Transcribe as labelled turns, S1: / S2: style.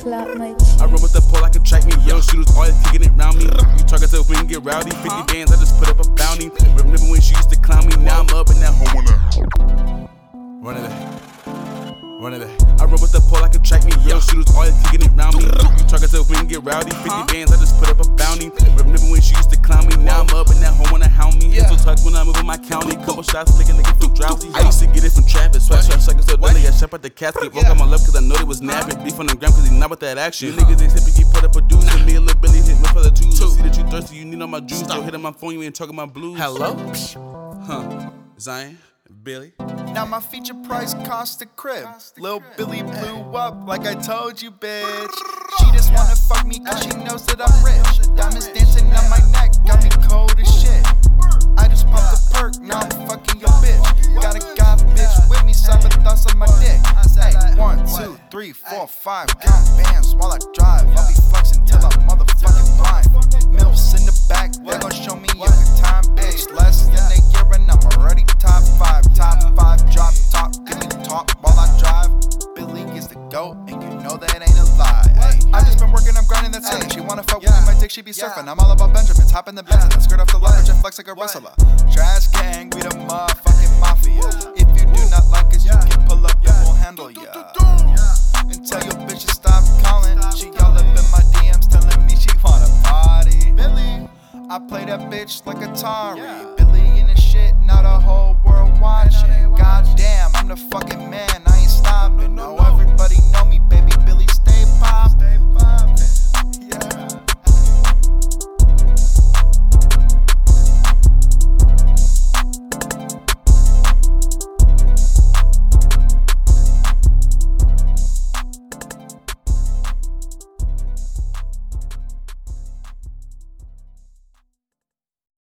S1: clap my
S2: I run with the pole like a track me. Young shooters always kicking it round me. You target till we can get rowdy. 50 bands, I just put up a bounty. Remember when she used to clown me? Now I'm up in that home on her. Run it back. Run it back. I run with the pole like a track me. Young shooters always kicking it round me. You target till we can get rowdy. 50 bands, I just put up a bounty. Remember when she used to clown me? Now I'm up in that home on her hound me. So tuck when I move in my county. Couple shots, making niggas feel drowsy. I used to get it from traffic. Swag like I said, Billy. I shot at the casket. Woke out my love cause I know they was napping. Beef on the gram cause he not with that action. You niggas they simply keep put up producing. Me and Lil Billy hit me for the two. See that you thirsty, you need all my juice. Don't hit on my phone, you ain't talking my blues. Hello? Huh. Zion, Billy.
S3: Now my feature price cost a crib. Lil Billy blew up like I told you, bitch. She just wanna fuck me cause she knows that I'm rich. Diamonds dancing on my neck, got me cold as shit. I just popped a perk, now I'm fucking your bitch. Got a god bitch with me, cyber thoughts on my dick. Hey, 1, 2, 3, 4, 5, count bands while I drive. I'll be flexing till I'm motherfucking blind. Milfs in the back, they gon' show me a good time, bitch. Less than a year and I'm already top 5. Top 5, drop top, give me talk while I drive. Billy is the GOAT, and you know that ain't a lie. Ay, I just been working, I'm grinding, that's it. She wanna fuck with me, my dick, she be surfing. I'm all about Benjamins, hop in the Benz, and skirt off the leverage and flex like a wrestler. Trash gang, we the motherfucking mafia. If you do not like us, you can pull up and we'll handle ya. And tell your bitch to stop calling. She all up in my DMs telling me she wanna party. Billy, I play that bitch like Atari. Billy in the shit, now the whole world watching. Goddamn, I'm the fucking man.